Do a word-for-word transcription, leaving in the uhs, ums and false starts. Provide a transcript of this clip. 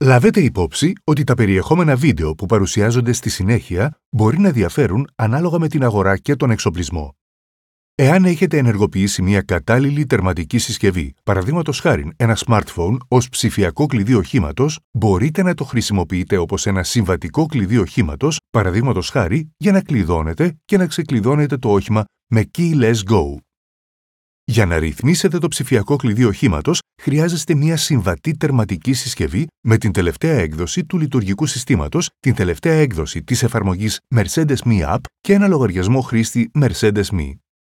Λάβετε υπόψη ότι τα περιεχόμενα βίντεο που παρουσιάζονται στη συνέχεια μπορεί να διαφέρουν ανάλογα με την αγορά και τον εξοπλισμό. Εάν έχετε ενεργοποιήσει μια κατάλληλη τερματική συσκευή, παραδείγματος χάριν ένα smartphone ως ψηφιακό κλειδί οχήματος, μπορείτε να το χρησιμοποιείτε όπως ένα συμβατικό κλειδί οχήματος, παραδείγματος χάρη, για να κλειδώνετε και να ξεκλειδώνετε το όχημα με Keyless Go. Για να ρυθμίσετε το ψηφιακό κλειδί οχήματος, χρειάζεστε μια συμβατή τερματική συσκευή με την τελευταία έκδοση του λειτουργικού συστήματος, την τελευταία έκδοση της εφαρμογής Mercedes Me App και ένα λογαριασμό χρήστη Mercedes Me.